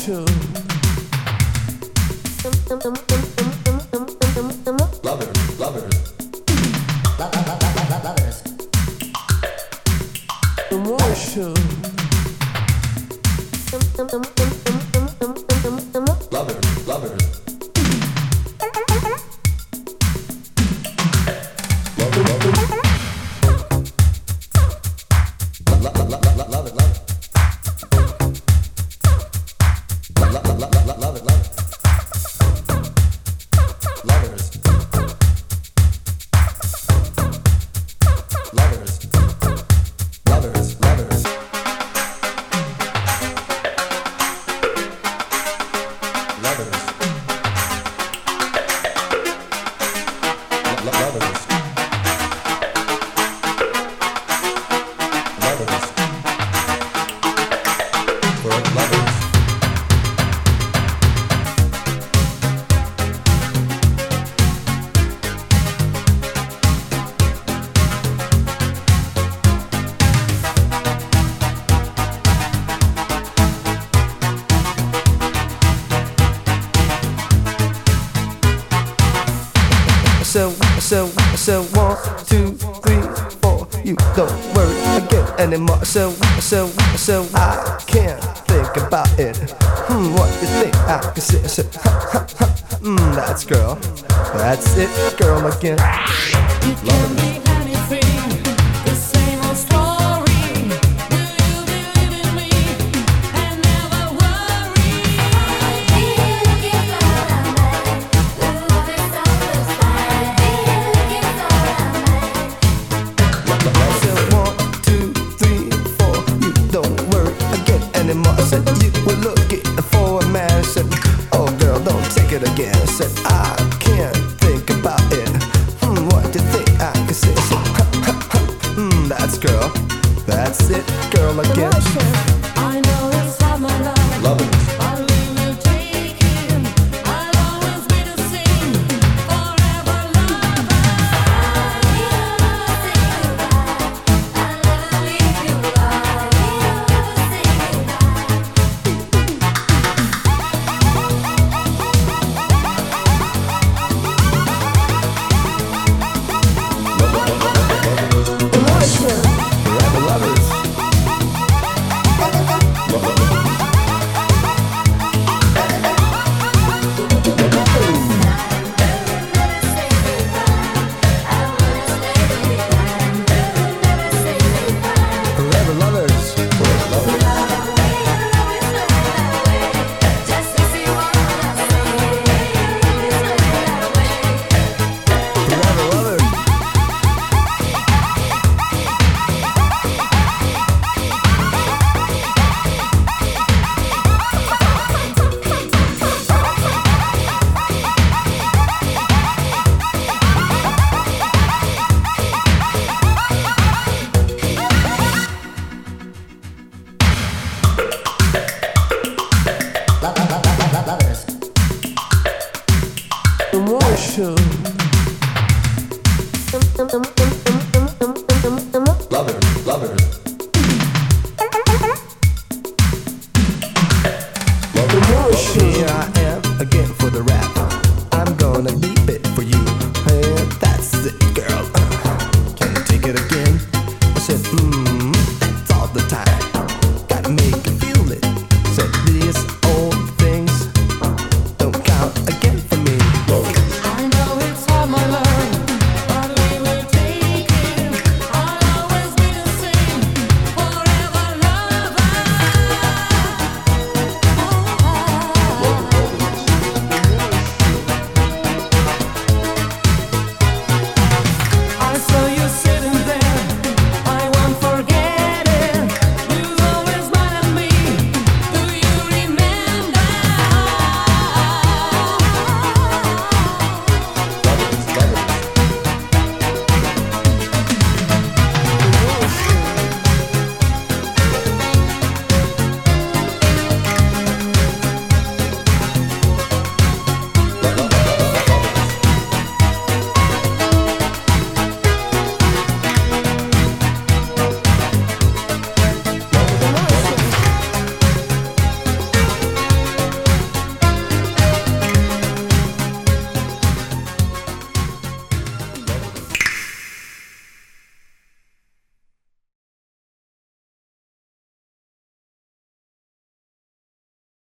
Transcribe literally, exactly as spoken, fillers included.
Emotion. Lovers, lovers. Lovers. Emotion. Lovers, lovers. So, so, so, one, two, three, four. You don't worry again anymore. So, so, so, I can't think about it. Hmm, what you think I can say? So, ha, ha, ha. Hmm, that's girl. That's it, girl again. You can be anything, the same old story. Will you believe in me and never worry? I feel looking for a man who is satisfied. I feel looking for a man. So, one, two, three, four. You don't worry again anymore. I said you were looking for a man. I said, oh girl, don't take it again. I said I can't think about it. Hmm, what do you think I can say? I said, ha, ha, ha. Hmm, that's girl. That's it, girl again. I know it's not my love. Love it. I'll leave you taken. I'll always be the same. Forever lover. I will never say goodbye. I'll never leave you. I will never say Forever lovers. Forever lovers. Forever lovers. Emotion. Lovers, lovers. Emotion. Here I am again for the rap. I'm gonna beep it for you. Hey, that's it, girl. Can you take it again?